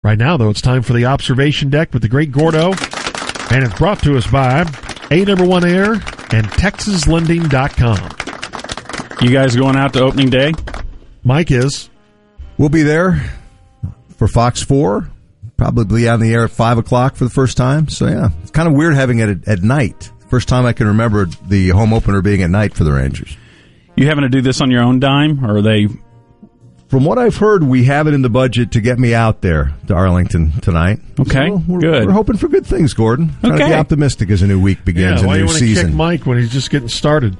Right now, though, it's time for the observation deck with the great Gordo, and it's brought to us by A1 Air and TexasLending.com. You guys going out to opening day? Mike is. We'll be there for Fox 4, probably on the air at 5 o'clock for the first time. So, yeah, it's kind of weird having it at night. First time I can remember the home opener being at night for the Rangers. You having to do this on your own dime, or are they... From what I've heard, we have it in the budget to get me out there to Arlington tonight. Okay, so good. We're hoping for good things, Gordon. Trying to be optimistic as a new week begins, a new season. Why do you want to kick Mike when he's just getting started?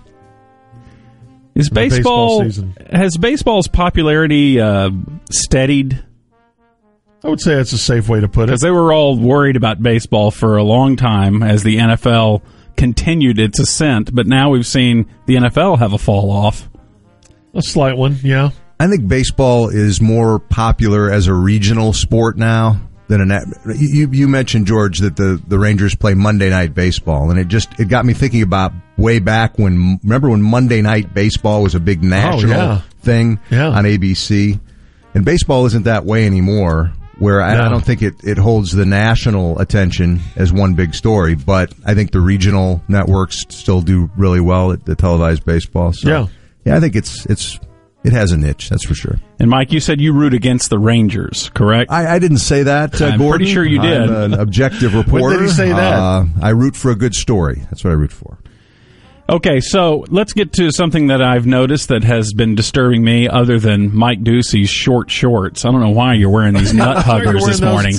Is baseball season. Has baseball's popularity steadied? I would say that's a safe way to put it. Because they were all worried about baseball for a long time as the NFL continued its ascent, but now we've seen the NFL have a fall off. A slight one, yeah. I think baseball is more popular as a regional sport now than you mentioned, George, that the Rangers play Monday Night Baseball, and it got me thinking about way back when Monday Night Baseball was a big national thing on ABC, and baseball isn't that way anymore. Where I don't think it holds the national attention as one big story, but I think the regional networks still do really well at the televised baseball. So, yeah, I think it has a niche, that's for sure. And Mike, you said you root against the Rangers, correct? I didn't say that, I'm Gordon. pretty sure you did. I'm an objective reporter. When did he say that? I root for a good story. That's what I root for. Okay, so let's get to something that I've noticed that has been disturbing me other than Mike Ducey's short shorts. I don't know why you're wearing these nut huggers this morning.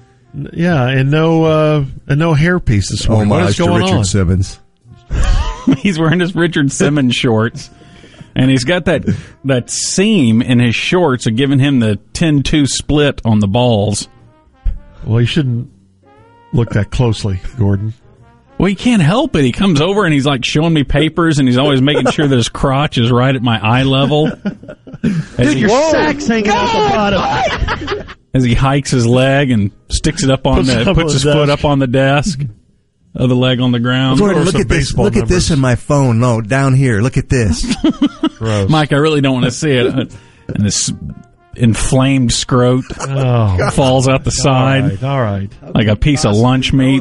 And no hairpiece this morning. What is going Richard on? Simmons. He's wearing his Richard Simmons shorts, and he's got that seam in his shorts of giving him the 10-2 split on the balls. Well, you shouldn't look that closely, Gordon. Well, he can't help it. He comes over and he's like showing me papers, and he's always making sure that his crotch is right at my eye level. Dude, your sack's hanging out the bottom. As he hikes his leg and sticks it up on puts his foot up on the desk, other leg on the ground. Gordon, look at this. Look at this in my phone. No, down here. Look at this. Gross. Mike, I really don't want to see it. And this inflamed scrot falls out the side. All right. Like a piece of lunch meat.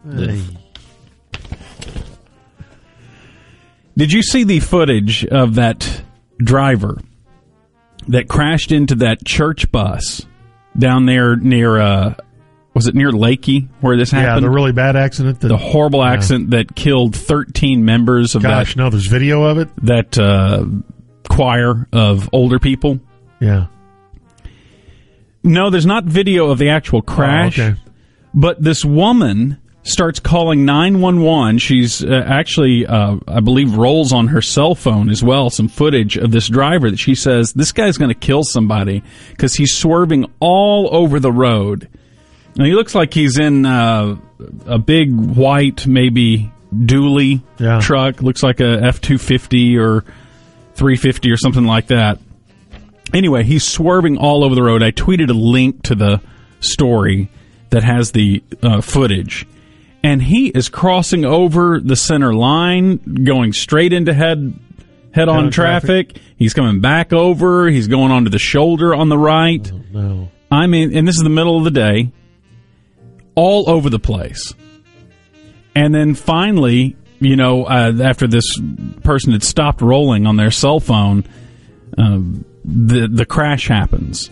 Did you see the footage of that driver that crashed into that church bus down there near, was it near Lakey where this happened? Yeah, the really bad accident. The horrible accident that killed 13 members of there's video of it? That choir of older people. Yeah. No, there's not video of the actual crash. Oh, okay. But this woman starts calling 911. She's actually, I believe, rolls on her cell phone as well some footage of this driver that she says, this guy's going to kill somebody because he's swerving all over the road. Now, he looks like he's in a big white, maybe dually truck. Looks like a F-250 or 350 or something like that. Anyway, he's swerving all over the road. I tweeted a link to the story that has the footage. And he is crossing over the center line, going straight into head-on traffic. He's coming back over. He's going onto the shoulder on the right. Oh, no. I mean, and this is the middle of the day. All over the place. And then finally, after this person had stopped rolling on their cell phone, the crash happens.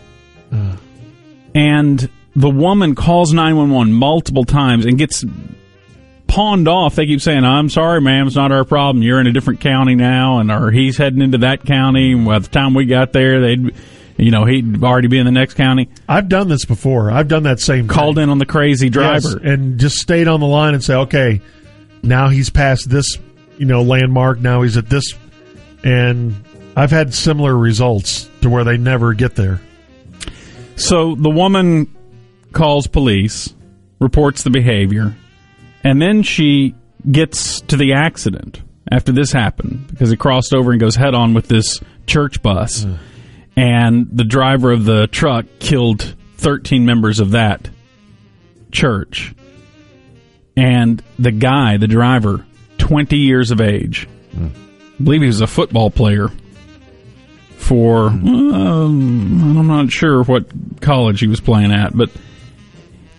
And the woman calls 911 multiple times and gets pawned off. They keep saying, I'm sorry, ma'am, it's not our problem. You're in a different county now, or he's heading into that county. By the time we got there, he'd already be in the next county. I've done this before. I've done that same thing. Called in on the crazy driver. Yes, and just stayed on the line and say, okay, now he's past this, landmark. Now he's at this. And I've had similar results to where they never get there. So the woman calls police, reports the behavior, and then she gets to the accident after this happened because he crossed over and goes head-on with this church bus. And the driver of the truck killed 13 members of that church. And the guy, the driver, 20 years of age. I believe he was a football player for, I'm not sure what college he was playing at, but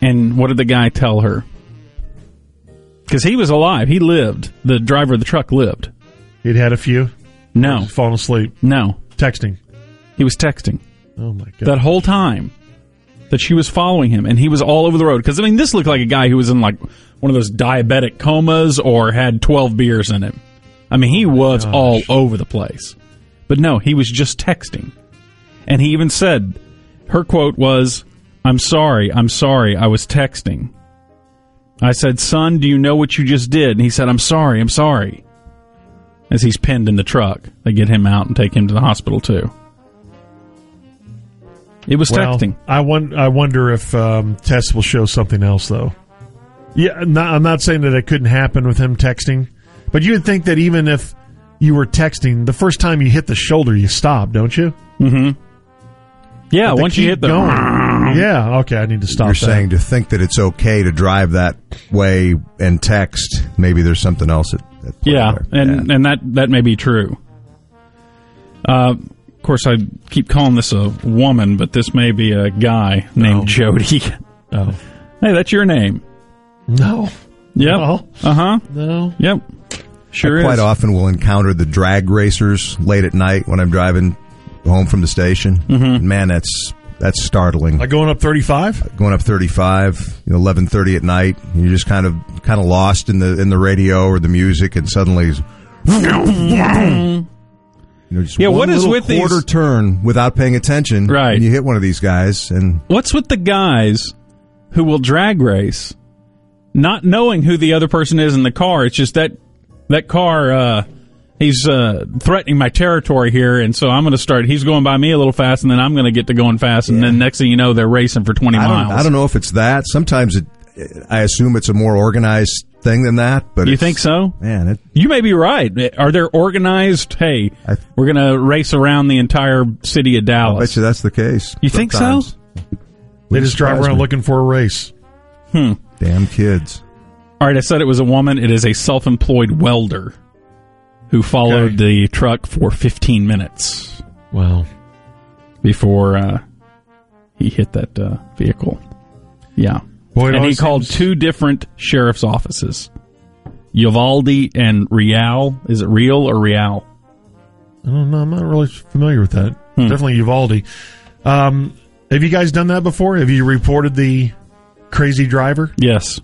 And what did the guy tell her? Because he was alive. He lived. The driver of the truck lived. He'd had a few? No. Fallen asleep? No. Texting? He was texting. Oh, my God. That whole time that she was following him, and he was all over the road. Because, I mean, this looked like a guy who was in, like, one of those diabetic comas or had 12 beers in him. I mean, he was all over the place. But no, he was just texting. And he even said, her quote was, I'm sorry, I was texting. I said, son, do you know what you just did? And he said, I'm sorry. As he's pinned in the truck. They get him out and take him to the hospital, too. It was texting. I wonder if tests will show something else, though. Yeah, I'm not saying that it couldn't happen with him texting, but you would think that even if you were texting, the first time you hit the shoulder, you stop, don't you? Mm-hmm. Yeah, once you hit the... Yeah, okay, I need to stop. You're saying to think that it's okay to drive that way and text, maybe there's something else at play there. And that may be true. Of course, I keep calling this a woman, but this may be a guy named Jody. Oh. Hey, that's your name. No. Yep. No. Uh-huh. No. Yep. Sure I is. quite often will encounter the drag racers late at night when I'm driving home from the station. Mm-hmm. Man, that's startling. Like going up 35? Going up 35, 11:30 at night. You're just kind of lost in the radio or the music, and suddenly, just one what is little with quarter these turn without paying attention, right? And you hit one of these guys, and what's with the guys who will drag race, not knowing who the other person is in the car? It's just that car. He's threatening my territory here, and so I'm going to start. He's going by me a little fast, and then I'm going to get to going fast, and then next thing you know, they're racing for 20 miles. I don't know if it's that. Sometimes I assume it's a more organized thing than that. But you think so? Man, you may be right. Are there organized? Hey, we're going to race around the entire city of Dallas. I bet you that's the case. You think so? They just drive around looking for a race. Damn kids. All right, I said it was a woman. It is a self-employed welder who followed the truck for 15 minutes. Wow. Before he hit that vehicle. Yeah. Boy, and he called two different sheriff's offices. Uvalde and Real. Is it Real or Real? I don't know. I'm not really familiar with that. Definitely Uvalde. Have you guys done that before? Have you reported the crazy driver? Yes.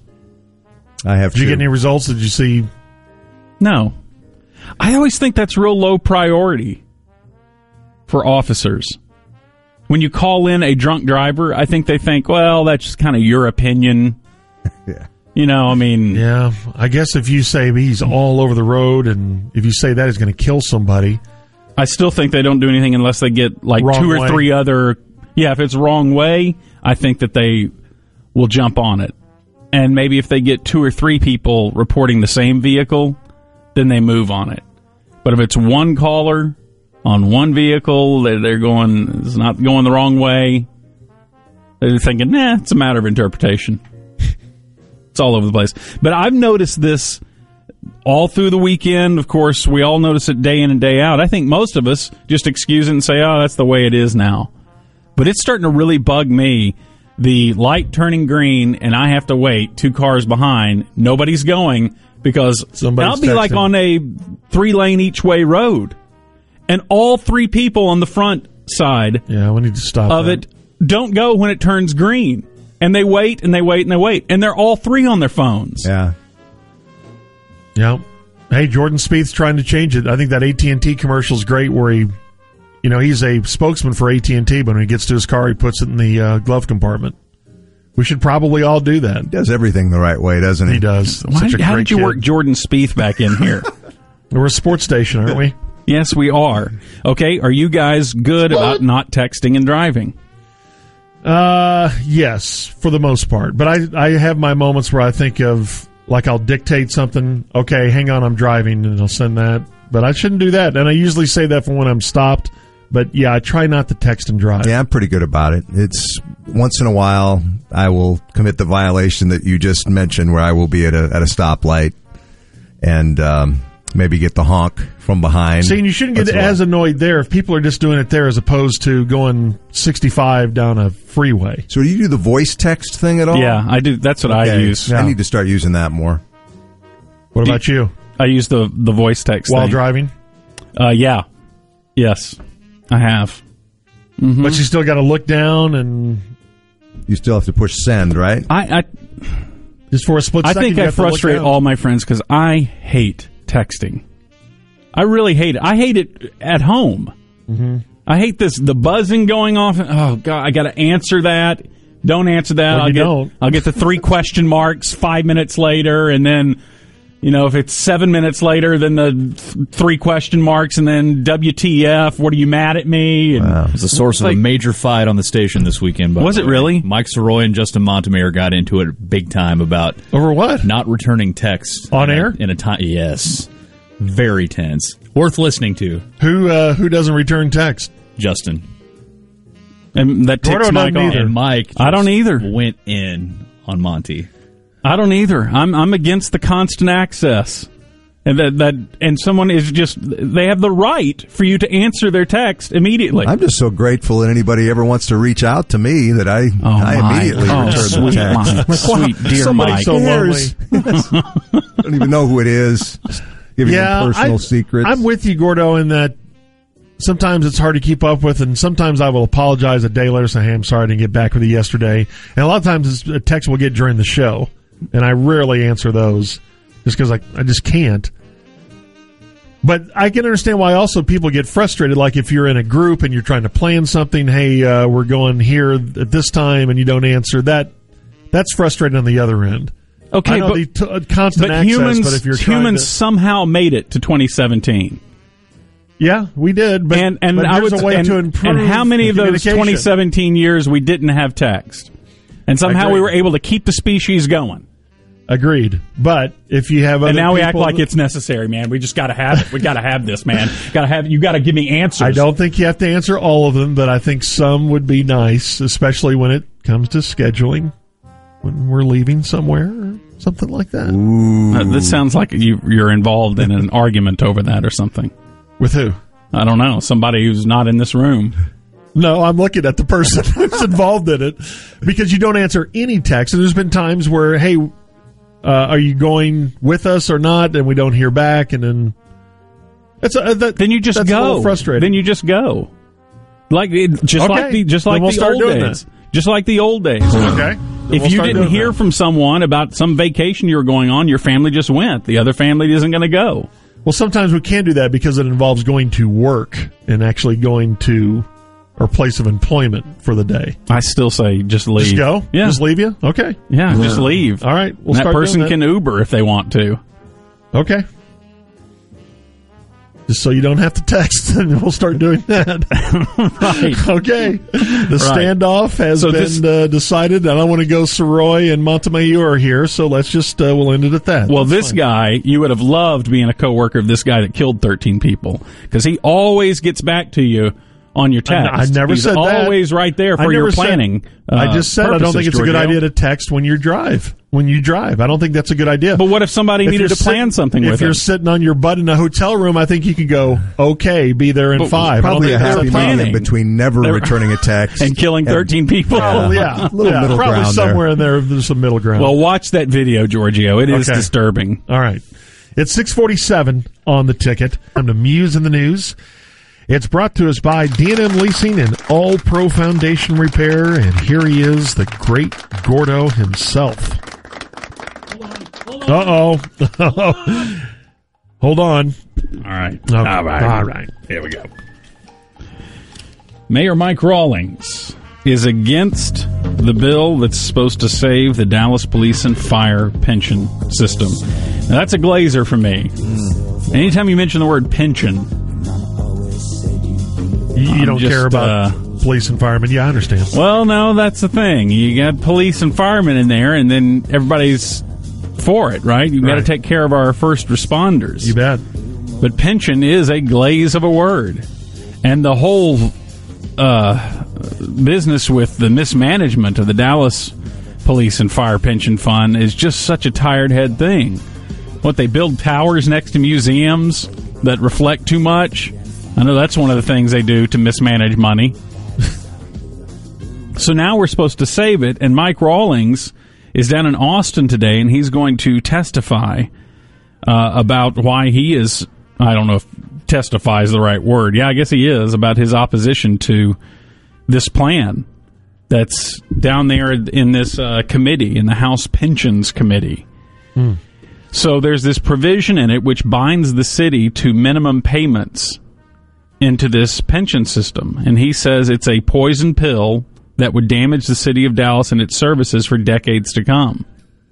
I have. Did you get any results? Did you see? No. I always think that's real low priority for officers. When you call in a drunk driver, I think they think, well, that's just kind of your opinion. Yeah. I mean... Yeah, I guess if you say he's all over the road, and if you say that he's going to kill somebody... I still think they don't do anything unless they get, like, wrong two or way. three other... Yeah, if it's wrong way, I think that they will jump on it. And maybe if they get two or three people reporting the same vehicle, then they move on it. But if it's one caller on one vehicle, it's not going the wrong way, they're thinking, it's a matter of interpretation. It's all over the place. But I've noticed this all through the weekend. Of course, we all notice it day in and day out. I think most of us just excuse it and say, that's the way it is now. But it's starting to really bug me. The light turning green, and I have to wait 2 cars behind. Nobody's going because I'll be like on a 3-lane each-way road. And all 3 people on the front side we need to stop of it don't go when it turns green. And they wait, and they wait, and they wait. And they're all 3 on their phones. Yeah. Yeah. Hey, Jordan Spieth's trying to change it. I think that AT&T commercial is great where he... he's a spokesman for AT&T, but when he gets to his car, he puts it in the glove compartment. We should probably all do that. He does everything the right way, doesn't he? He does. How did you work Jordan Spieth back in here? We're a sports station, aren't we? Yes, we are. Okay, are you guys good about not texting and driving? Yes, for the most part. But I have my moments where I think of, like, I'll dictate something. Okay, hang on, I'm driving, and I'll send that. But I shouldn't do that. And I usually say that for when I'm stopped. But, yeah, I try not to text and drive. Yeah, I'm pretty good about it. It's once in a while I will commit the violation that you just mentioned where I will be at a stoplight and maybe get the honk from behind. See, and you shouldn't get as annoyed there if people are just doing it there as opposed to going 65 down a freeway. So do you do the voice text thing at all? Yeah, I do. That's what I use. I need to start using that more. What about you? I use the voice text while thing. driving? Yeah. Yes, I have. Mm-hmm. But you still got to look down and... You still have to push send, right? I just for a split second. I think I frustrate all my friends because I hate texting. I really hate it. I hate it at home. Mm-hmm. I hate the buzzing going off. Oh God, I got to answer that. Don't answer that. I'll get the 3 question marks 5 minutes later, and then if it's 7 minutes later, then the 3 question marks, and then WTF? What are you mad at me? And it was the source of a major fight on the station this weekend. Was it really? Mike Soroy and Justin Montemayor got into it big time about over what? Not returning texts on air in a time. Yes, very tense. Worth listening to. Who doesn't return text? Justin. And that ticks Mike off. And Mike. I don't either. Went in on Monty. I don't either. I'm against the constant access, and someone is they have the right for you to answer their text immediately. I'm just so grateful that anybody ever wants to reach out to me that I immediately return the text. Mike. Sweet dear Somebody Mike. So lonely. Don't even know who it is. Just giving them personal secrets. I'm with you, Gordo, in that sometimes it's hard to keep up with, and sometimes I will apologize a day later, say, hey, I'm sorry I didn't get back with you yesterday. And a lot of times it's a text we'll get during the show. And I rarely answer those just because I just can't. But I can understand why also people get frustrated. Like if you're in a group and you're trying to plan something, hey, we're going here at this time, and you don't answer, that's frustrating on the other end. Okay, I know constant access, but if you're humans somehow made it to 2017. Yeah, we did. But, and but I would a way to improve. And how many of those 2017 years we didn't have text? And somehow we were able to keep the species going. Agreed. But if you have other and now we act people like it's necessary, man. We just got to have it. We got to have this, man. You got to give me answers. I don't think you have to answer all of them, but I think some would be nice, especially when it comes to scheduling, when we're leaving somewhere or something like that. This sounds like you're involved in an argument over that or something. With who? I don't know. Somebody who's not in this room. No, I'm looking at the person who's involved in it because you don't answer any text. And there's been times where, hey, are you going with us or not? And we don't hear back. And then then you just go. A little frustrating. Then you just go. Like the old days. Just like the old days. Okay. If you didn't hear from someone about some vacation you were going on, your family just went. The other family isn't going to go. Well, sometimes we can do that because it involves going to work and actually going to our place of employment for the day. I still say just leave. Just go? Yeah. Just leave you? Okay. Yeah, just leave. All right. That person can Uber if they want to. Okay. Just so you don't have to text, and we'll start doing that. Right. Okay. The standoff has been decided. I don't want to go Soroy and Montemayor here, so let's just, we'll end it at that. Well, this guy, you would have loved being a coworker of this guy that killed 13 people, because he always gets back to you on your text. I never said that. He's always right there for your planning. I just said I don't think it's a good idea to text when you drive. I don't think that's a good idea. But what if somebody needed to plan something with If you're sitting on your butt in a hotel room, I think you could go, okay, be there in 5. Probably a happy medium between never returning a text and killing 13 people. Yeah. A little middle probably ground somewhere in there. There's some middle ground. Well, watch that video, Giorgio. It is disturbing. All right. It's 6:47 on the ticket. Time to muse in the news. It's brought to us by D&M Leasing and All Pro Foundation Repair, and here he is, the great Gordo himself. Uh-oh. Hold on. All right. Okay. All right. Here we go. Mayor Mike Rawlings is against the bill that's supposed to save the Dallas Police and Fire pension system. Now, that's a glazer for me. Anytime you mention the word pension, you don't care about police and firemen. Yeah, I understand. Well, no, that's the thing. You got police and firemen in there, and then everybody's for it, right? You've got to take care of our first responders. You bet. But pension is a glaze of a word. And the whole business with the mismanagement of the Dallas Police and Fire Pension Fund is just such a tired head thing. What, they build towers next to museums that reflect too much? I know that's one of the things they do to mismanage money. So now we're supposed to save it, and Mike Rawlings is down in Austin today, and he's going to testify about why he is, I don't know if testify is the right word. Yeah, I guess he is, about his opposition to this plan that's down there in this committee, in the House Pensions Committee. So there's this provision in it which binds the city to minimum payments into this pension system. And he says it's a poison pill that would damage the city of Dallas and its services for decades to come.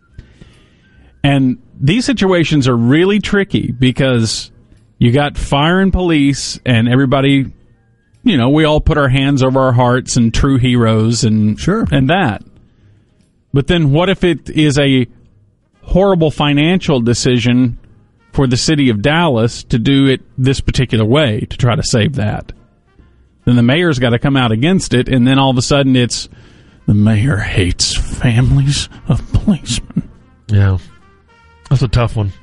And these situations are really tricky because you got fire and police and everybody, you know, we all put our hands over our hearts and true heroes and and that. But then what if it is a horrible financial decision for the city of Dallas to do it this particular way to try to save that? Then the mayor's got to come out against it, and then all of a sudden it's the mayor hates families of policemen. Yeah. That's a tough one.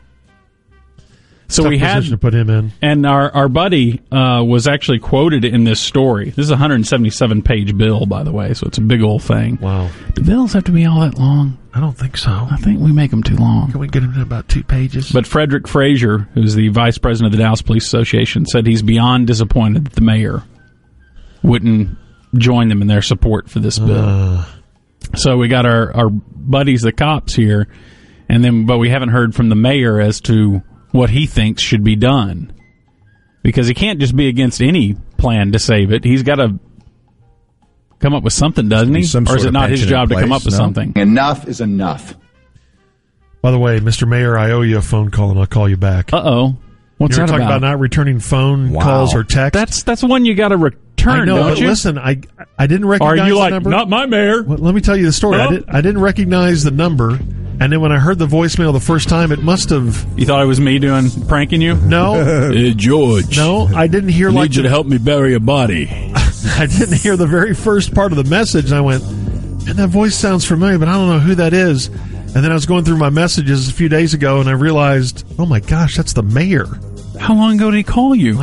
So tough we had to put him in. And our buddy was actually quoted in this story. This is a 177-page bill, by the way, so it's a big old thing. Wow. Do bills have to be all that long? I don't think so. I think we make them too long. Can we get him to about 2 pages? But Frederick Frazier, who's the vice president of the Dallas Police Association, said he's beyond disappointed that the mayor wouldn't join them in their support for this bill. So we got our buddies, the cops, here, but we haven't heard from the mayor as to what he thinks should be done. Because he can't just be against any plan to save it. He's got to come up with something, doesn't he? Or is it not his job to come up with something? Enough is enough. By the way, Mr. Mayor, I owe you a phone call, and I'll call you back. Uh-oh. What's You're that talking about not returning phone calls or texts? That's one you got to return, I know, don't but you? listen, I didn't recognize Are you the like, number. not my mayor? Well, let me tell you the story. No. I didn't recognize the number, and then when I heard the voicemail the first time, it must have... You thought it was me pranking you? No. Hey, George. No, I didn't hear I need you to help me bury a body. I didn't hear the very first part of the message, and I went, and that voice sounds familiar, but I don't know who that is. And then I was going through my messages a few days ago, and I realized, oh my gosh, that's the mayor. How long ago did he call you?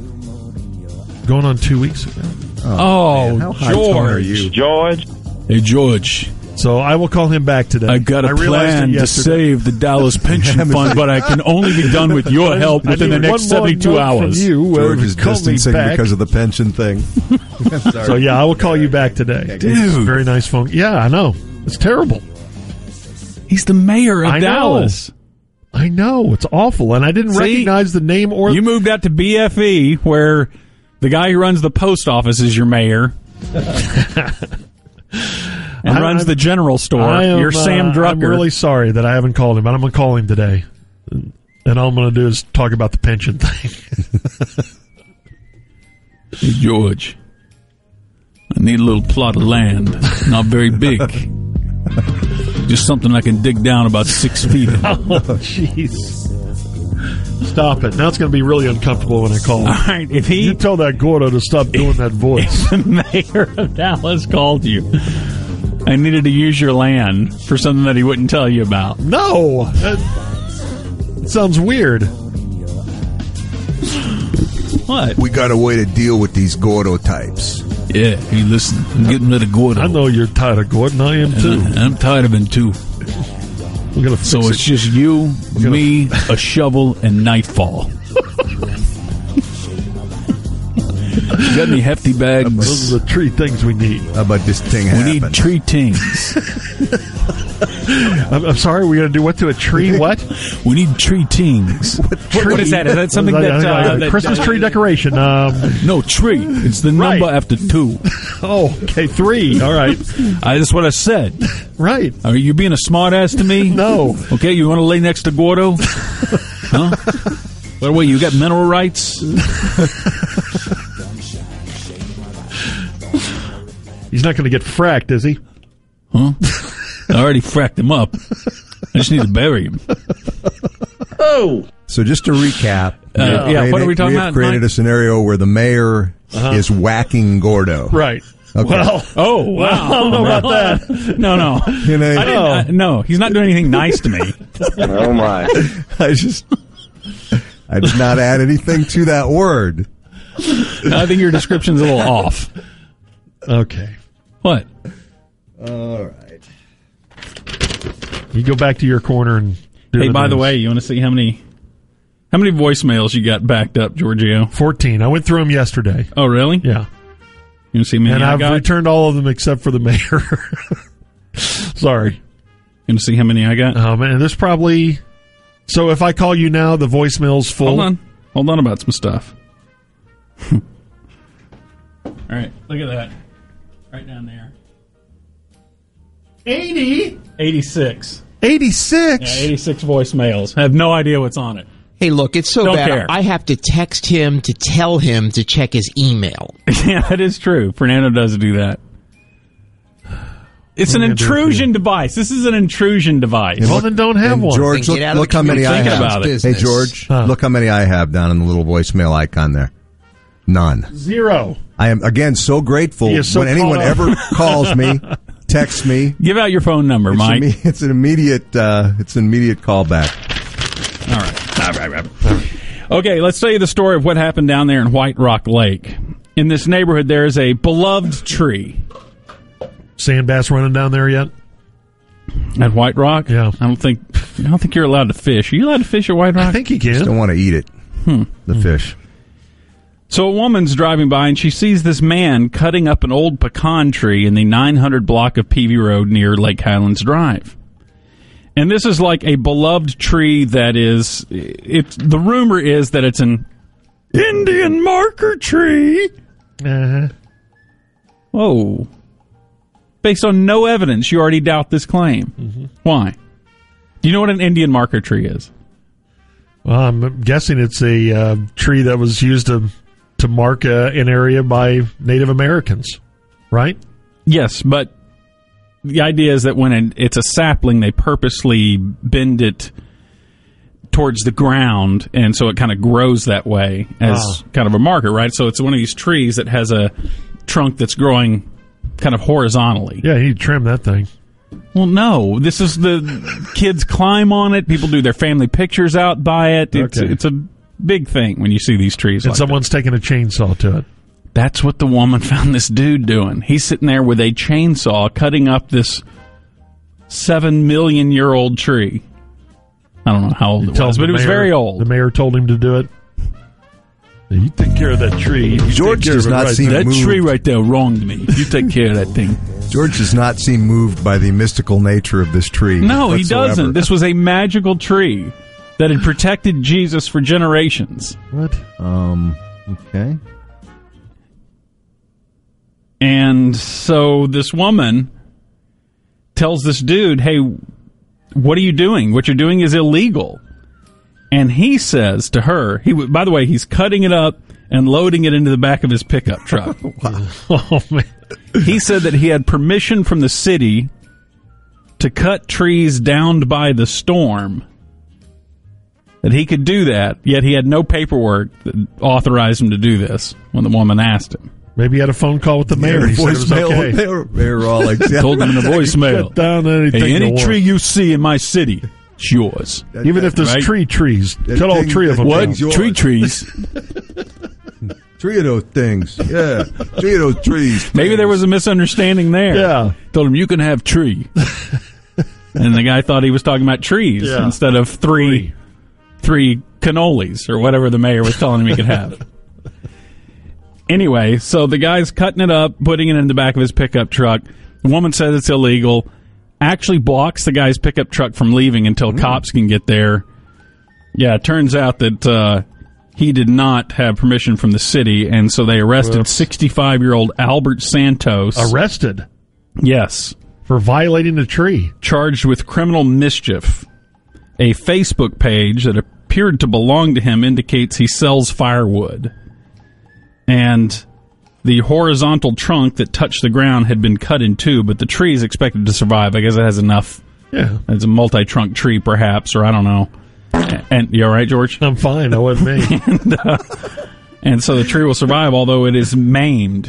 Going on 2 weeks ago. Oh, How high tone are you? George. Hey, George. So I will call him back today. I got a plan to save the Dallas Pension Fund, but I can only be done with your help within the next 72 hours. George is distancing because of the pension thing. So, yeah, I will call you back today. Dude. Very nice phone. Yeah, I know. It's terrible. He's the mayor of Dallas. I know. It's awful. And I didn't recognize the name or... You moved out to BFE, where the guy who runs the post office is your mayor. And runs the general store. You're Sam Drucker. I'm really sorry that I haven't called him, but I'm going to call him today. And all I'm going to do is talk about the pension thing. Hey, George. I need a little plot of land. Not very big. Just something I can dig down about 6 feet in. Oh, jeez. Stop it. Now it's going to be really uncomfortable when I call him. All right, if You tell that Gordo to stop doing that voice. the mayor of Dallas called you, I needed to use your land for something that he wouldn't tell you about. No! That sounds weird. What? We got a way to deal with these Gordo types. Yeah, hey, listen. I'm getting rid of Gordo. I know you're tired of Gordon. I am too. I'm tired of him, too. We're gonna fix So it's just you, me, a shovel, and nightfall. You got any hefty bags? Those are the 3 things we need. How about this thing We happen? need 3 things. I'm sorry, we're going to do what to a tree? What? We need 3 things. What is that? Is that something that Christmas tree decoration. No, tree. It's the Right. number after 2. Oh, okay, 3. All right. That's what I said. Right. Are you being a smart ass to me? No. Okay, you want to lay next to Gordo? Huh? By the way, you got mineral rights? He's not going to get fracked, is he? Huh? I already fracked him up. I just need to bury him. Oh! So just to recap, what are we talking we about, have created Mike? a scenario where the mayor is whacking Gordo. Right. Okay. Well, Oh, wow. I don't know about that. No. You know, I didn't, no, he's not doing anything nice to me. Oh, my. I did not add anything to that word. I think your description's a little off. Okay. What? All right. You go back to your corner and do Hey, by the news. way, you want to see how many voicemails you got backed up, Giorgio? 14. I went through them yesterday. Oh, really? Yeah. You want to see how many And I I've got? returned all of them except for the mayor. Sorry. You want to see how many I got? Man, there's probably... So if I call you now, the voicemail's full. Hold on about some stuff. All right, look at that. Right down there. 80? 86. 86? Yeah, 86 voicemails. I have no idea what's on it. Hey, look, it's so Don't bad. care. I have to text him to tell him to check his email. Yeah, that is true. Fernando does do that. It's an What are you gonna do for intrusion you? device. This is an intrusion device. Well, then don't have And one. George, Then get out look of the how many I Think have. about it. Hey, George, look how many I have down in the little voicemail icon there. None. 0. I am, again, so grateful He is so when anyone caught up. ever calls me, texts me. Give out your phone number, Mike. It's an immediate callback. All right. Okay, let's tell you the story of what happened down there in White Rock Lake. In this neighborhood, there is a beloved tree. Sand bass running down there yet? At White Rock? Yeah. I don't think you're allowed to fish. Are you allowed to fish at White Rock? I think you can. Don't want to eat it. The fish. So a woman's driving by and she sees this man cutting up an old pecan tree in the 900 block of Peavy Road near Lake Highlands Drive. And this is like a beloved tree that is, the rumor is that it's an Indian marker tree. Uh-huh. Whoa. Based on no evidence, you already doubt this claim. Mm-hmm. Why? Do you know what an Indian marker tree is? Well, I'm guessing it's a tree that was used to mark an area by Native Americans, right? Yes, but the idea is that when it's a sapling, they purposely bend it towards the ground, and so it kind of grows that way as kind of a marker, right? So it's one of these trees that has a trunk that's growing kind of horizontally. Yeah, you need to trim that thing. Well, no. This is the kids climb on it. People do their family pictures out by it. Okay. It's a big thing when you see these trees. And like someone's taking a chainsaw to it. That's what the woman found this dude doing. He's sitting there with a chainsaw cutting up this 7 million year old tree. I don't know how old it was, but it was very old. The mayor told him to do it. You take care of that tree. George does not seem That moved. tree right there wronged me. You take care of that thing. George does not seem moved by the mystical nature of this tree. No, he whatsoever. doesn't. This was a magical tree that had protected Jesus for generations. What? Okay. And so this woman tells this dude, hey, what are you doing? What you're doing is illegal. And he says to her, by the way, he's cutting it up and loading it into the back of his pickup truck. Oh, man. He said that he had permission from the city to cut trees downed by the storm. That he could do that, yet he had no paperwork that authorized him to do this when the woman asked him. Maybe he had a phone call with the mayor. He said it was okay. They were all like, Told him in a voicemail. Cut down anything Hey, any you tree want. you see in my city, it's yours. Even if there's Right? trees. That Cut all thing- 3 of them. that What? thing's yours. Trees. 3 of those things. Yeah. 3 of those trees. Maybe there was a misunderstanding there. Yeah. Told him, you can have tree. And the guy thought he was talking about trees Yeah. instead of three cannolis or whatever the mayor was telling him he could have. Anyway, so the guy's cutting it up, putting it in the back of his pickup truck. The woman says it's illegal, actually blocks the guy's pickup truck from leaving until cops can get there. Yeah, it turns out that he did not have permission from the city, and so they arrested 65-year-old Albert Santos. Arrested Yes. for violating the tree. Charged with criminal mischief. A Facebook page that appeared to belong to him indicates he sells firewood. And the horizontal trunk that touched the ground had been cut in two, but the tree is expected to survive. I guess it has enough. Yeah. It's a multi-trunk tree, perhaps, or I don't know. And you all right, George? I'm fine. That wasn't me. And so the tree will survive, although it is maimed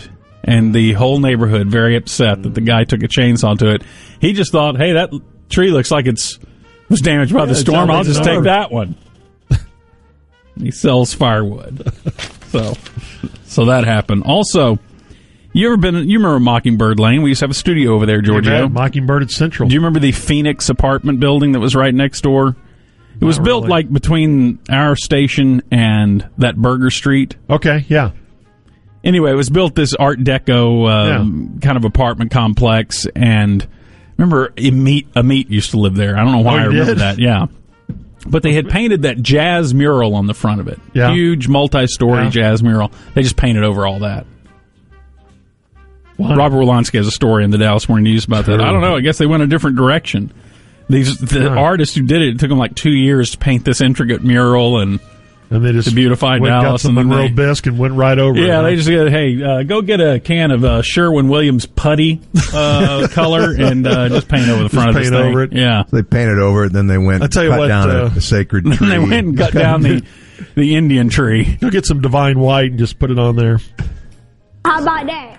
and the whole neighborhood very upset that the guy took a chainsaw to it. He just thought, hey, that tree looks like was damaged by the storm. I'll just take that one. He sells firewood. So that happened. Also, you remember Mockingbird Lane? We used to have a studio over there, Giorgio. Mockingbird at Central. Do you remember the Phoenix apartment building that was right next door? It was built really. like between our station and that Burger Street. Okay, yeah. Anyway, it was built this Art Deco kind of apartment complex, and remember Amit used to live there. I don't know why I remember that. Yeah. But they had painted that jazz mural on the front of it. Yeah. Huge multi-story jazz mural. They just painted over all that. Wow. Robert Wolanski has a story in the Dallas Morning News about that. I don't know. I guess they went a different direction. The artist who did it took them like 2 years to paint this intricate mural and they just to beautify Dallas. Got some Monroe Bisque and went right over it. Yeah, they just said, hey, go get a can of Sherwin-Williams putty color and just paint over the front of this thing. Over it. Yeah. So they painted over it, then they went and cut down a sacred tree. They went and cut down the Indian tree. Go get some Divine White and just put it on there. How about that?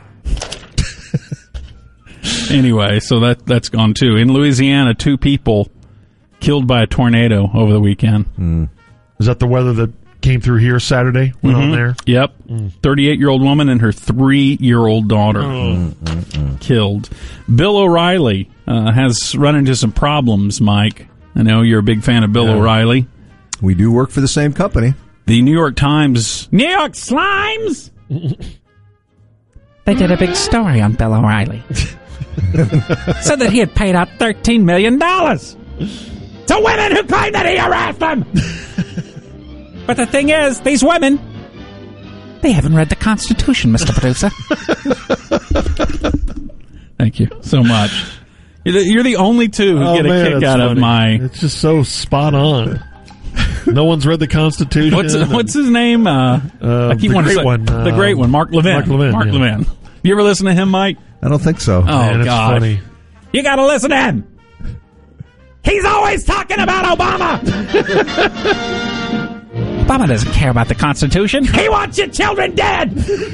Anyway, so that's gone too. In Louisiana, 2 people killed by a tornado over the weekend. Is that the weather that came through here Saturday? Went on there? Yep. 38-year-old woman and her 3-year-old daughter killed. Bill O'Reilly has run into some problems, Mike. I know you're a big fan of Bill O'Reilly. We do work for the same company. The New York Times... New York Slimes! They did a big story on Bill O'Reilly. Said that he had paid out $13 million to women who claimed that he harassed them. But the thing is, these women, they haven't read the Constitution, Mr. Producer. Thank you so much. You're the only two who get a kick out of my... It's just so spot on. No one's read the Constitution. What's his name? I keep wanting to say the great one, Mark Levin. Mark Levin. You ever listen to him, Mike? I don't think so. Oh, man, God. Funny. You gotta listen to him. He's always talking about Obama. Obama doesn't care about the Constitution. He wants your children dead.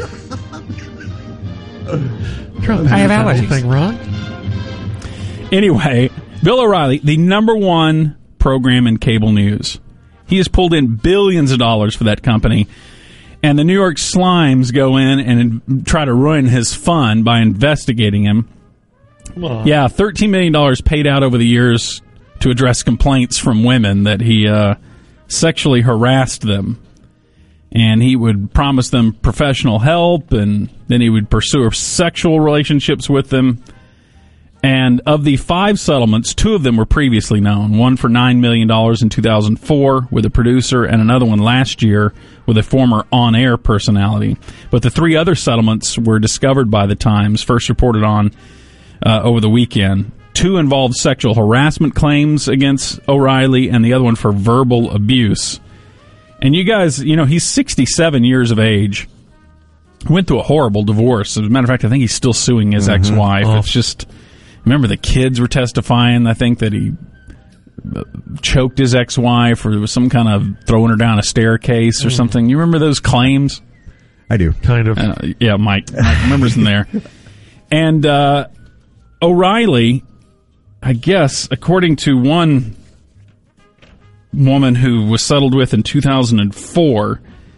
I have allergies. Anything wrong? Anyway, Bill O'Reilly, the #1 program in cable news. He has pulled in billions of dollars for that company. And the New York Slimes go in and try to ruin his fun by investigating him. Well, yeah, $13 million paid out over the years to address complaints from women that he sexually harassed them. And he would promise them professional help, and then he would pursue sexual relationships with them. And of the 5 settlements, 2 of them were previously known. One for $9 million in 2004 with a producer, and another one last year with a former on-air personality. But the 3 other settlements were discovered by the Times, first reported on over the weekend. 2 involved sexual harassment claims against O'Reilly, and the other one for verbal abuse. And you guys, he's 67 years of age. Went through a horrible divorce. As a matter of fact, I think he's still suing his ex-wife. It's just... Remember, the kids were testifying, I think, that he choked his ex-wife, or there was some kind of throwing her down a staircase or something. You remember those claims? I do. Kind of. Yeah, Mike remembers them there. And O'Reilly, I guess, according to one woman who was settled with in 2004,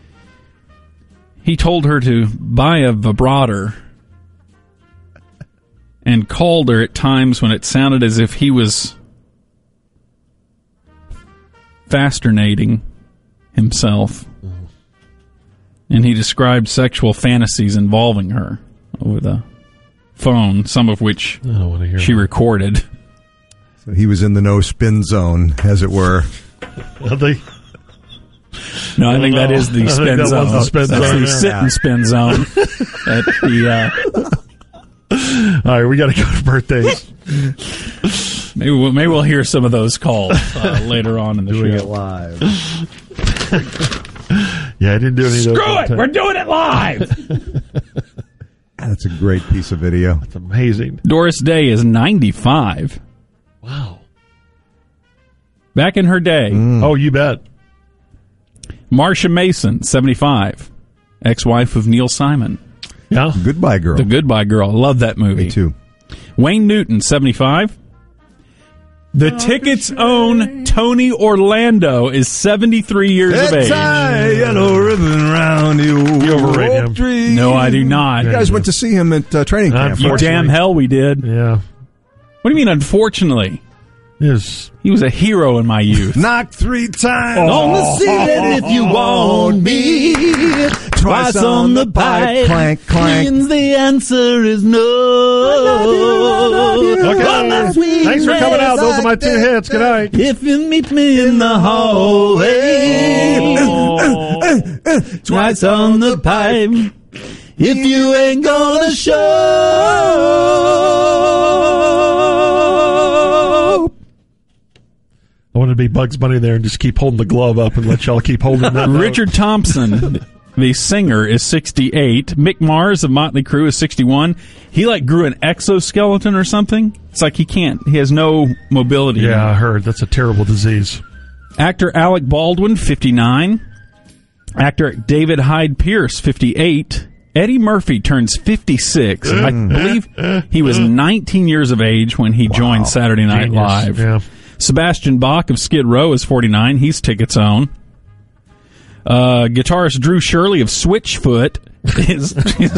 he told her to buy a vibrator and called her at times when it sounded as if he was fascinating himself. And he described sexual fantasies involving her over the phone, some of which she recorded. So he was in the no-spin zone, as it were. Are they? No, I think that is the spin zone. That's the sit-and-spin zone at the... All right, we got to go to birthdays. Maybe we'll hear some of those calls later on in the Doing show. it live. Yeah, I didn't do any of those. Screw it! We're doing it live! That's a great piece of video. It's amazing. Doris Day is 95. Wow. Back in her day. Oh, you bet. Marsha Mason, 75. Ex-wife of Neil Simon. Yeah. Goodbye Girl. The Goodbye Girl. Love that movie. Me too. Wayne Newton, 75. The Ticket's own Tony Orlando is 73 years of age. Yellow ribbon round You overrate him. tree. No, I do not. You guys went to see him at training camp. You damn hell we did. Yeah. What do you mean, unfortunately? Yes. He was a hero in my youth. Knock 3 times On the ceiling if you want me. Twice on the pipe. Clank, clank. Means the answer is no. Okay. Thanks for coming out. Those are my 2 hits. Good night. If you meet me in the hallway, twice on the pipe. If you ain't gonna show. I wanted to be Bugs Bunny there and just keep holding the glove up and let y'all keep holding that. Richard Thompson, the singer, is 68. Mick Mars of Motley Crue is 61. He grew an exoskeleton or something. It's like he has no mobility. Yeah, I heard. That's a terrible disease. Actor Alec Baldwin, 59. Actor David Hyde Pierce, 58. Eddie Murphy turns 56. I believe he was 19 years of age when he joined Saturday Night Live. Yeah. Sebastian Bach of Skid Row is 49. He's Ticket's own. Guitarist Drew Shirley of Switchfoot is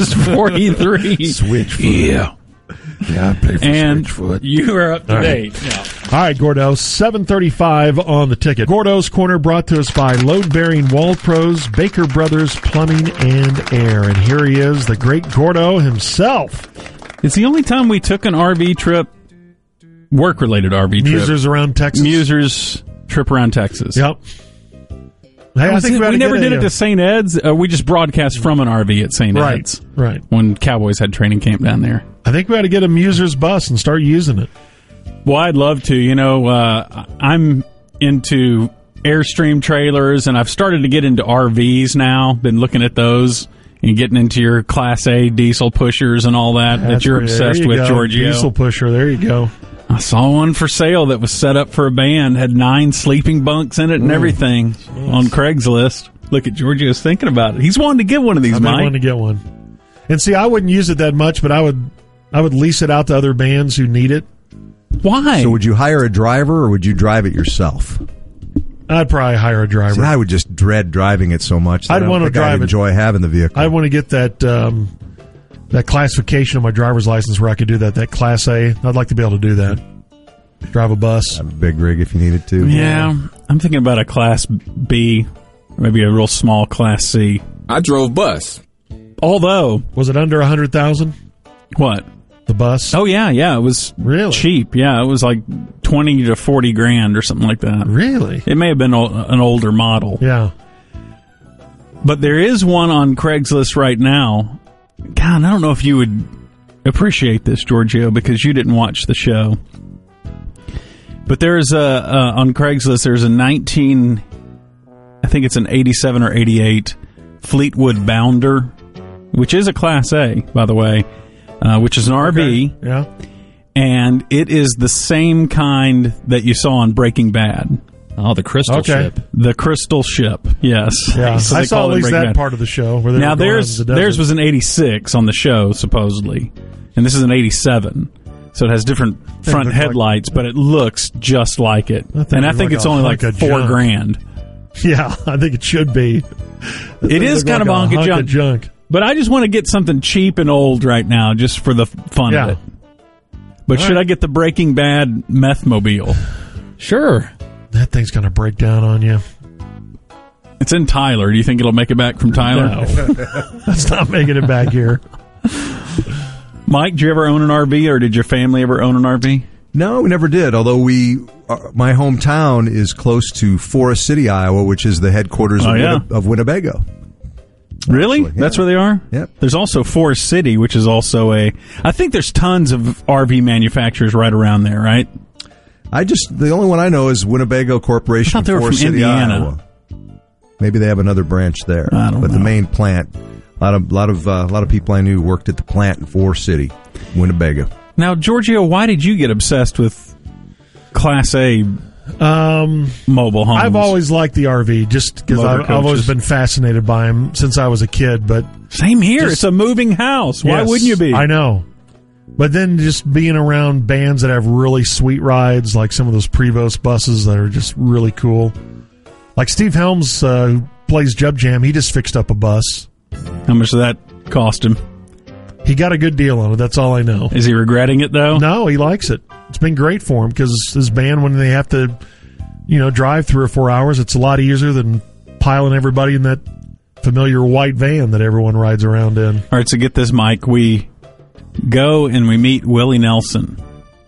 43. Switchfoot. Yeah. Yeah, I play for And Switchfoot. you are up to date. Yeah. All right, Gordo, 7:35 on the ticket. Gordo's Corner brought to us by Load-Bearing Wall Pros, Baker Brothers Plumbing and Air. And here he is, the great Gordo himself. It's the only time we took an RV trip, work-related RV trip. Musers around Texas. Musers trip around Texas. Yep. Hey, I think we never did it to St. Ed's. We just broadcast from an RV at St. Ed's. Right. When Cowboys had training camp down there. I think we ought to get a Musers bus and start using it. Well, I'd love to. You know, I'm into Airstream trailers, and I've started to get into RVs now. Been looking at those and getting into your Class A diesel pushers and all that you're obsessed with, Giorgio. Diesel pusher, there you go. I saw one for sale that was set up for a band, had 9 sleeping bunks in it and everything on Craigslist. Look at Giorgio's thinking about it. He's wanting to get one of these, I've been Mike. wanting to get one. And see, I wouldn't use it that much, but I would lease it out to other bands who need it. Why? So would you hire a driver or would you drive it yourself? I'd probably hire a driver. See, I would just dread driving it so much. I'd want to drive it. Enjoy having the vehicle. I want to get that classification of my driver's license where I could do that. That Class A. I'd like to be able to do that. Drive a bus. Have a big rig if you needed to. Yeah, I'm thinking about a Class B, maybe a real small Class C. I drove bus. Although, was it under 100,000? What? The bus? Oh yeah, it was really cheap. Yeah, it was like 20 to 40 grand or something like that. Really? It may have been an older model. Yeah. But there is one on Craigslist right now. God, I don't know if you would appreciate this, Giorgio, because you didn't watch the show. But there's on Craigslist, there's a I think it's an 87 or 88 Fleetwood Bounder, which is a Class A, by the way, which is an RV. Yeah. And it is the same kind that you saw on Breaking Bad. Oh, the Crystal Ship. The Crystal Ship, yes. Yeah, So I they saw call at it least Breaking that Bad. part of the show. Where they Now, were going out in the theirs desert. was an 86 on the show, supposedly. And this is an 87. So it has different front headlights, but it looks just like it. And I think it's only like $4,000. Yeah, I think it should be. It is kind of a hunk of junk. But I just want to get something cheap and old right now, just for the fun of it. But should I get the Breaking Bad Methmobile? Sure. That thing's going to break down on you. It's in Tyler. Do you think it'll make it back from Tyler? No. That's not making it back here. Mike, did you ever own an RV, or did your family ever own an RV? No, we never did. Although my hometown is close to Forest City, Iowa, which is the headquarters of Winnebago. Really? Actually, yeah. That's where they are? Yep. There's also Forest City, which is also I think there's tons of RV manufacturers right around there, right? The only one I know is Winnebago Corporation. I thought they were Forest from City, Indiana. Iowa. Maybe they have another branch there. I don't know. The main plant, a lot of people I knew worked at the plant in Forest City, Winnebago. Now, Giorgio, why did you get obsessed with Class A Mobile homes. I've always liked the RV just because I've always been fascinated by them since I was a kid. But same here. It's a moving house. Why Yes, wouldn't you be? I know. But then just being around bands that have really sweet rides, like some of those Prevost buses that are just really cool. Like Steve Helms, who plays Jub Jam, he just fixed up a bus. How much did that cost him? He got a good deal on it. That's all I know. Is he regretting it, though? No, he likes it. It's been great for him because his band, when they have to, drive 3 or 4 hours, it's a lot easier than piling everybody in that familiar white van that everyone rides around in. All right, so get this, Mike. We go and we meet Willie Nelson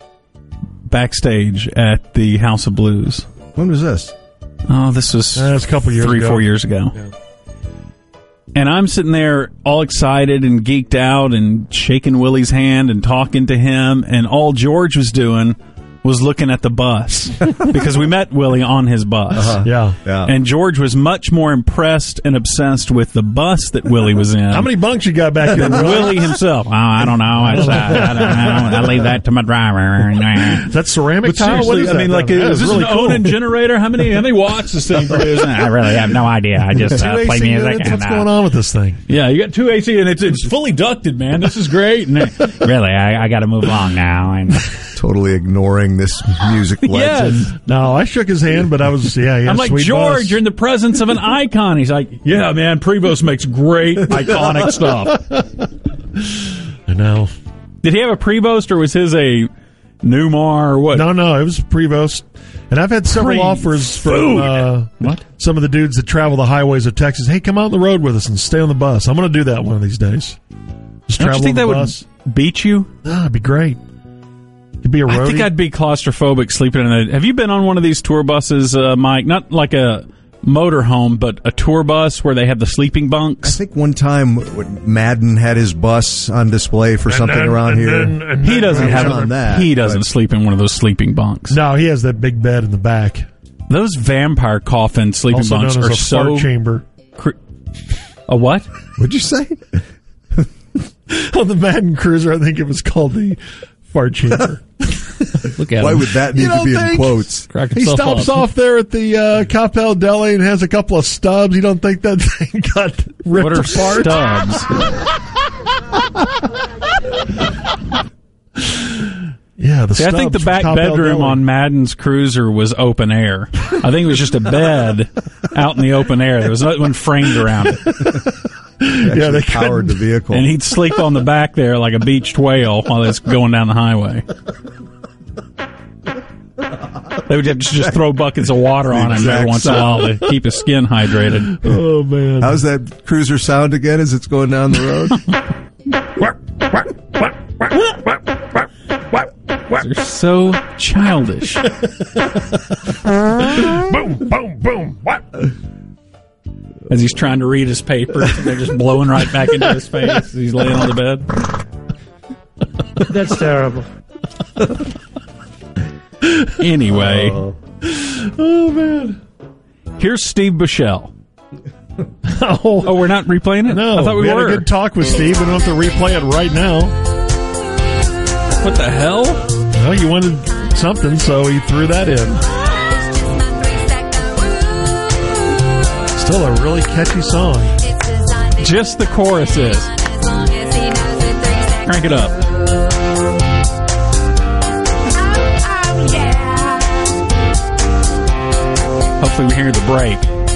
backstage at the House of Blues. When was this? Oh, this was a couple years ago. 4 years ago. Yeah. And I'm sitting there all excited and geeked out and shaking Willie's hand and talking to him. And all George was doing was looking at the bus because we met Willie on his bus. Yeah. And George was much more impressed and obsessed with the bus that Willie was in. How many bunks you got back there? Willie himself. Oh, I don't know. I leave that to my driver. Is that ceramic But tile? What seriously, is I that? mean, like, That is this really an Onan generator? How many watts this thing produces? I really have no idea. I just Two play AC music. units? What's going on with this thing? Yeah, you got 2 AC, and it's fully ducted, man. This is great. And Really, I got to move along now. And Totally ignoring this music legend. yes. No, I shook his hand, but I was, he had I'm a like, sweet George, bus. you're in the presence of an icon. He's like, yeah, man, Prevost makes great, iconic stuff. I know. Did he have a Prevost, or was his a Newmar, or what? No, it was Prevost. And I've had several offers from some of the dudes that travel the highways of Texas. Hey, come out on the road with us and stay on the bus. I'm going to do that one of these days. Just Don't travel you think on the that bus. would beat you? It'd be great. It'd be a roadie. I think I'd be claustrophobic sleeping in a... Have you been on one of these tour buses, Mike? Not like a motorhome, but a tour bus where they have the sleeping bunks? I think one time Madden had his bus on display for something around here. He doesn't I was have on that, He doesn't but- sleep in one of those sleeping bunks. No, he has that big bed in the back. Those vampire coffin sleeping Also bunks known are as a so... fart chamber. A what? What'd you say? On the Madden Cruiser, I think it was called the fart chamber. Look at Why him. would that need You to don't be in think? quotes? Crack He himself stops up. off there at the Coppell Deli and has a couple of stubs. You don't think that thing got ripped What are apart? stubs? Yeah, the See, I think the stubs back from Coppell bedroom Deli. on Madden's Cruiser was open air. I think it was just a bed out in the open air. There was nothing framed around it. Yeah, they Powered the vehicle. And he'd sleep on the back there like a beached whale while it's going down the highway. They would have to just throw buckets of water on him every once in a while to keep his skin hydrated. Oh, man. How's that cruiser sound again as it's going down the road? They're so childish. Boom, boom, boom. What? As he's trying to read his papers, they're just blowing right back into his face as he's laying on the bed. That's terrible. Anyway, Oh, man. here's Steve Bushell. Oh, Oh, we're not replaying it? no. I thought we had were. a good talk with Steve. We don't have to replay it right now. What the hell? Well, you wanted something, so he threw that in. Still a really catchy song. Just the chorus is. Crank it up. Hopefully we hear the break.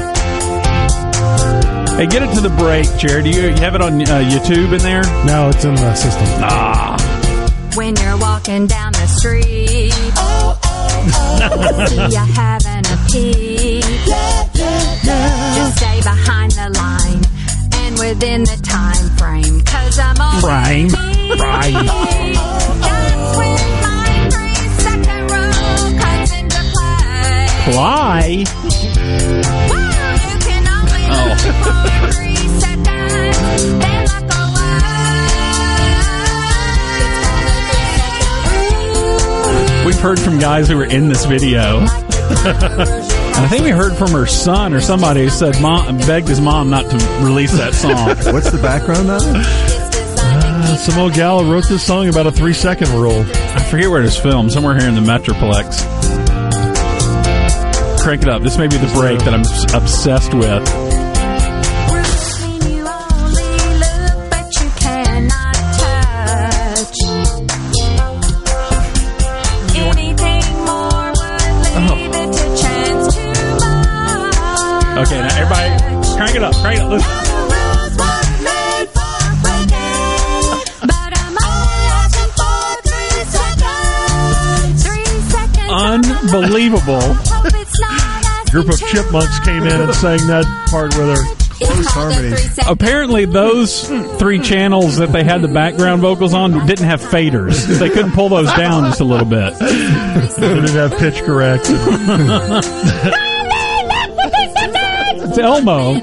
Hey, get it to the break, Jared. Do you have it on YouTube in there? No, it's in the system. When you're walking down the street, you're having a pee. Just stay behind the line and within the time frame, 'cause I'm on Frame. That's when my 3-second rule comes into play. Fly. Woo, you can only move for 3 seconds, then look away. We've heard from guys who were in this video. And I think we heard from her son or somebody who said, begged his mom not to release that song. What's the background on it? Some old gal wrote this song about a 3-second rule. I forget where it was filmed. Somewhere here in the Metroplex. Crank it up. This may be the break that I'm obsessed with. You only look, but you cannot touch. Anything more would leave it to chance to buy. Okay, now everybody, crank it up. Crank it up. Listen. The rules weren't made for breaking, but I'm only asking for 3 seconds. 3 seconds. Unbelievable. Hope it's not as Group of chipmunks came in and sang that part with her. harmony. Apparently, those 3 channels that they had the background vocals on didn't have faders. They couldn't pull those down just a little bit. They didn't have pitch correct. It's Elmo.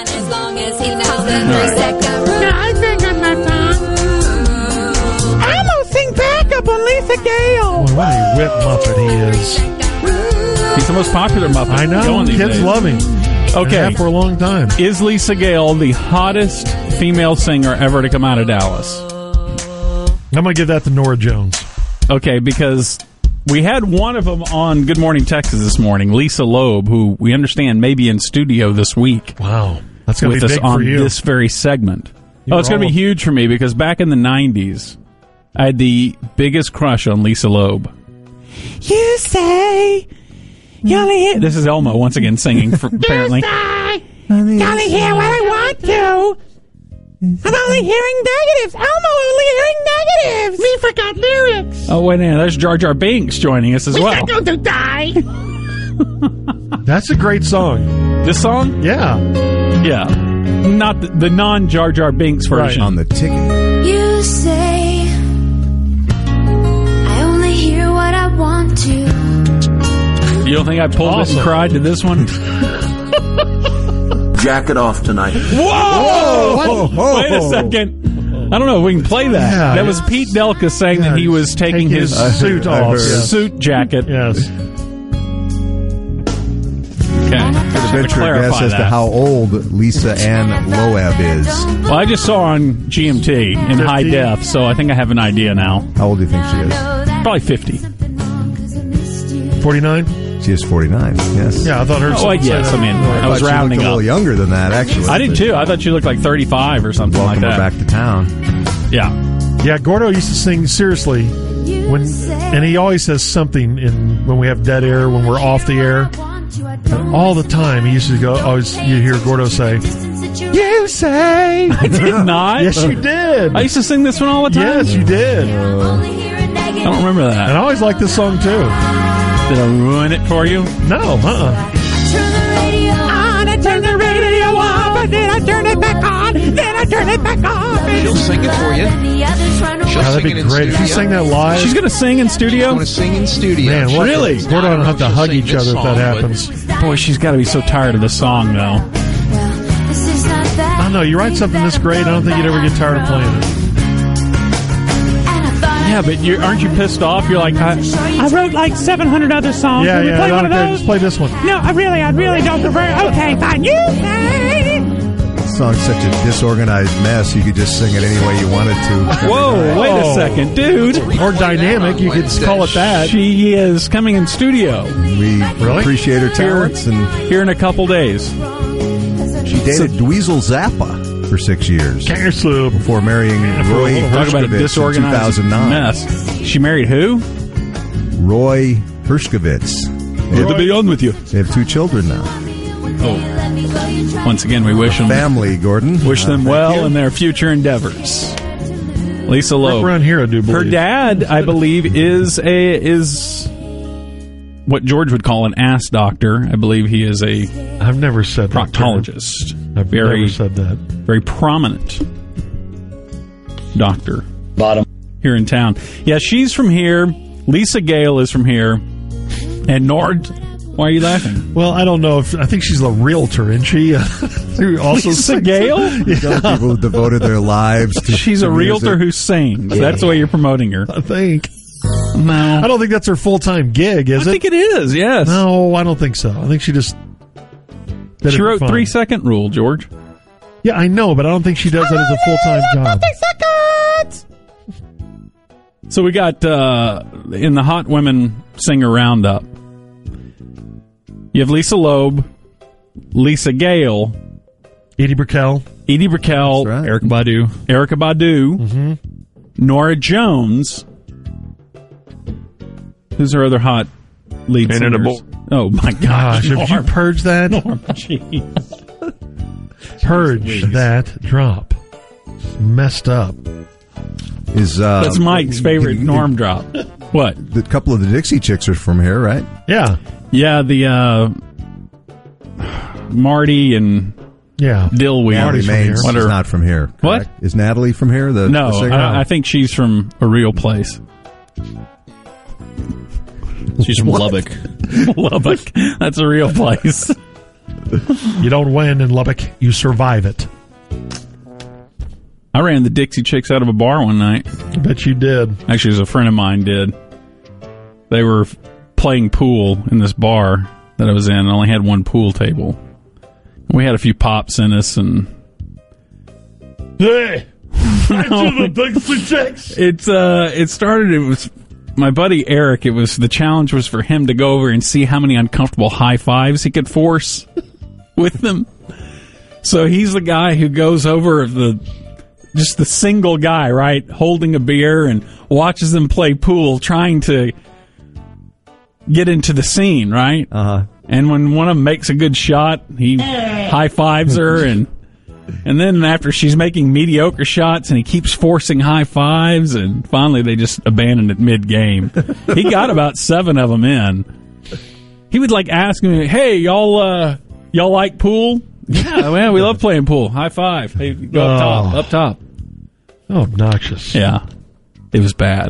I think I'm not done. Elmo, sing backup on Lisa Gale. Boy, what a wit muppet he is. He's the most popular Muppet. I know. Going these Kids days. love him. Okay. And have for a long time. Is Lisa Gale the hottest female singer ever to come out of Dallas? I'm going to give that to Nora Jones. Okay, because we had one of them on Good Morning Texas this morning, Lisa Loeb, who we understand may be in studio this week. Wow. That's going to with be us big on for you. this very segment. You're It's going to be all- huge for me because back in the 90s, I had the biggest crush on Lisa Loeb. You say you only hear. This is Elmo once again singing, apparently. You only hear what I want to. I'm only hearing negatives. Elmo only hearing negatives. We forgot lyrics. Oh, wait a minute. There's Jar Jar Binks joining us as We're well. not going to die. That's a great song. This song? Yeah. Yeah. Not the non-Jar Jar Binks version. On the ticket. You say I only hear what I want to. You don't think I pulled it Awesome. and cried to this one? Jack it off tonight. Whoa! Wait a second. I don't know if we can play that. Yeah, That was Pete Delka saying that he was taking his suit off. Yes. suit jacket. Yes. Okay. Could venture a guess as to how old Lisa Ann Loeb is. Well, I just saw her on GMT in high 50? def, so I think I have an idea now. How old do you think she is? Probably 50. 49? She is 49. Yes. Yeah, I thought her. Oh, yes. I mean, I was thought she rounding looked a up. little younger than that, actually. I did too. I thought she looked like 35 or something Welcome like her that. back to town. Yeah. Yeah, Gordo used to sing seriously and he always says something when we have dead air, when we're off the air. And all the time he used to go. Always you hear Gordo say, "You say." I did not. Yes, you did. I used to sing this one all the time. Yes, you did. I don't remember that. And I always liked this song too. Did I ruin it for you? No, On, I turn the radio off, but then I turn it back on, then I turn it back off. She'll sing it for you. She'll that'd sing be it in great. If studio. you sang that live, She's going to sing in studio? Want to sing in studio. man, what, Really? Gordo and I have to She'll hug sing each this other if that song, happens. Boy, she's got to be so tired of the song, though. I don't know. You write something this great, I don't think you'd ever get tired of playing it. Yeah, but aren't you pissed off? You're like, I wrote like 700 other songs. Yeah, Can we yeah. play one of Okay, those? just play this one. No, I really don't prefer. Okay, fine. You say. The song's such a disorganized mess, you could just sing it any way you wanted to. whoa, wait a second, dude. Or dynamic, you could call it that. She is coming in studio We appreciate her talents, and here in a couple days. she dated Dweezil Zappa for 6 years Cancer. before marrying Roy Talk about a Hershkovich in disorganized 2009. mess. She married who? Roy Hershkovich. Good to be on with you. They have 2 children now. Oh. Once again, we wish them Gordon. Wish them Thank well you. in their future endeavors. Lisa Loeb. Around here, I do believe. Her dad, I believe, is what George would call an ass doctor. I believe he is a I've never said that. proctologist. I've never said that. Very prominent doctor. Bottom. Here in town. Yeah, she's from here. Lisa Gale is from here. And Nord. Why are you laughing? Well, I don't know if I think she's a realtor, isn't she? Who also Lisa sings- Gale? Young people who devoted their lives to She's a to realtor music. who sings. That's the way you're promoting her. I think. No. I don't think that's her full-time gig, is I it? think it is, yes. No, I don't think so. I think she just did She it for wrote fun. 3 Second Rule, George. Yeah, I know, but I don't think she does that as a full-time job. So we got in the Hot Women Singer Roundup. You have Lisa Loeb, Lisa Gale, Edie Brickell, right. Erykah Badu, Nora Jones. Who's our other hot lead And singers? a boy. Oh my gosh! Have you purged that? Norm, jeez. Purge that drop. It's messed up. That's Mike's favorite Norm drop. What? The couple of the Dixie Chicks are from here, right? Yeah. Yeah, the Marty and Dillwee. Natalie Maines is not from here. What? Correct? Is Natalie from here? No, the singer? I think she's from a real place. She's from Lubbock. Lubbock. That's a real place. You don't win in Lubbock, you survive it. I ran the Dixie Chicks out of a bar one night. I bet you did. Actually, it was a friend of mine did. They were playing pool in this bar that I was in. I only had one pool table. We had a few pops in us, and hey, the Dixie Chicks. It started. It was my buddy Eric. The challenge was for him to go over and see how many uncomfortable high fives he could force with them. So he's the guy who goes over just the single guy, right, holding a beer and watches them play pool, trying to get into the scene, right? And when one of them makes a good shot, he high fives her, and then after she's making mediocre shots, and he keeps forcing high fives, and finally they just abandoned it mid game. He got about 7 of them in. He would ask me, "Hey, y'all like pool?" Yeah, man, we love playing pool. High five. Hey, go up top. Oh, obnoxious. Yeah, it was bad.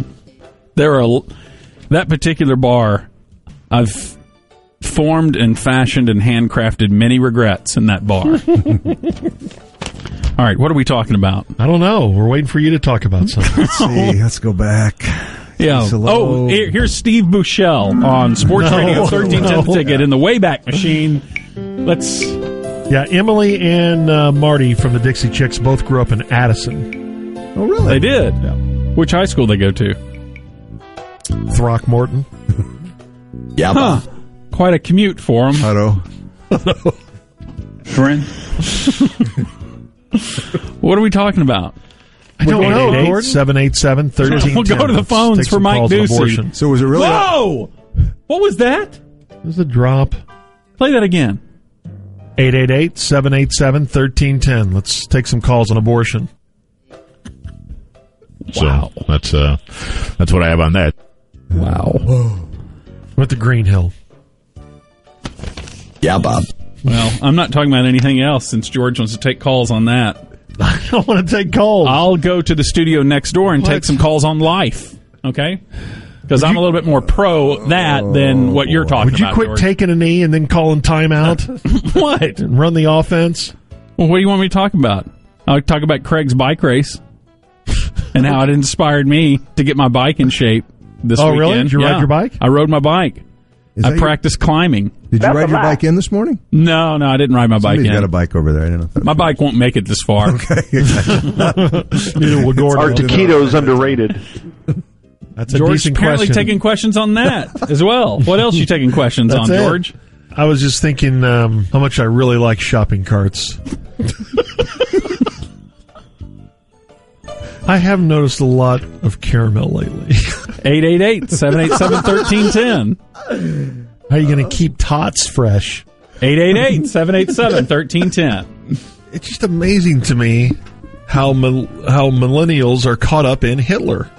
That particular bar, I've formed and fashioned and handcrafted many regrets in that bar. All right, what are we talking about? I don't know. We're waiting for you to talk about something. Let's see. Let's go back. Yeah. Oh, here's Steve Bushell on Sports Radio 1310 The Ticket in the Wayback Machine. Yeah, Emily and Marty from the Dixie Chicks both grew up in Addison. Oh, really? They did? Yeah. Which high school they go to? Throckmorton. Yeah. Huh. Quite a commute for them. Hello. Friend. What are we talking about? I don't know, Gordon. 787-1310. We'll go to the phones for Mike Ducey. So was it really... Whoa! What was that? It was a drop. Play that again. 888-787-1310. Let's take some calls on abortion. Wow. So that's what I have on that. Wow. With the Green Hill. Yeah, Bob. Well, I'm not talking about anything else since George wants to take calls on that. I don't want to take calls. I'll go to the studio next door and take some calls on life, okay? Because I'm a little bit more pro that than what you're talking about, Would you quit George. taking a knee and then calling timeout? What? And run the offense? Well, what do you want me to talk about? I'll talk about Craig's bike race and how it inspired me to get my bike in shape this weekend. Oh, really? Did you ride your bike? I rode my bike. I practiced climbing. Did you ride your bike in this morning? No, I didn't ride my bike in. Somebody's got a bike over there. I didn't know if that my bike won't make it this far. Okay. Neither will Gordon. Our taquito's underrated. That's a George decent apparently question. taking questions on that as well. What else you taking questions on, That's it. George? I was just thinking how much I really like shopping carts. I have noticed a lot of caramel lately. 888-787-1310. How are you going to keep tots fresh? 888-787-1310. It's just amazing to me how millennials are caught up in Hitler.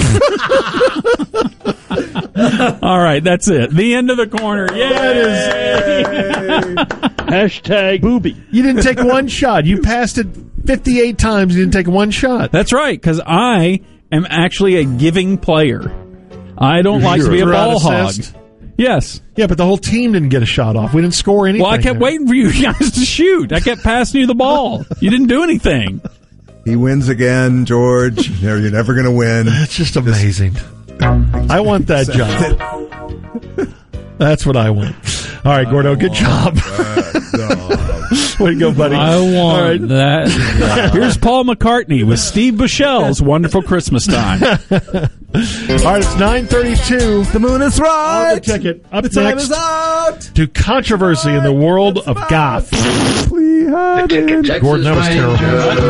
All right, that's it. The end of the corner. Yay! Hashtag booby. You didn't take one shot. You passed it 58 times. You didn't take one shot. That's right, because I am actually a giving player. I don't like to be a ball hog. Yes. Yeah, but the whole team didn't get a shot off. We didn't score anything. Well, I kept waiting for you guys to shoot. I kept passing you the ball. You didn't do anything. He wins again, George. You're never going to win. It's just amazing. I want that job. That's what I want. All right, Gordo, good job. Way to go, buddy. I want that. Here's Paul McCartney with Steve Bushell's Wonderful Christmas Time. All right, it's 9:32. The moon is right. On the ticket. Up The time next is out. to controversy in the world of goth. Gordon, that was terrible.